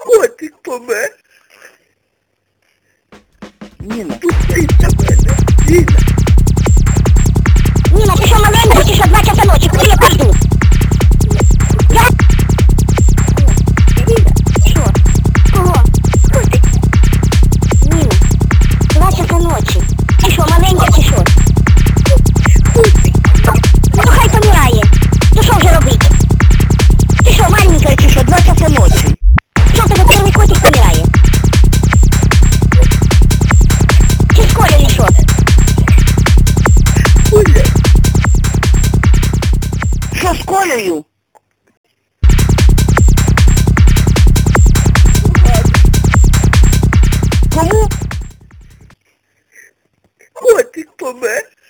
Котик помер. Ніна. Пустіть на мене. Ніна. Ніна, ти що маленька, чи що 2 часа ночі? Куди я пойду? Я? Ніна. Що? Кого? Котик. Ніна, 2 часа ночі. Ти що, маленька, чи що? Котик. Ну то хай помирає. То що вже робити? Ти що, маленька, чи що, 2 часа ночі? Що в тебе перший котик помирає? Чи в школі, чи що? Оля. Що з Колею? Кому? Котик помер.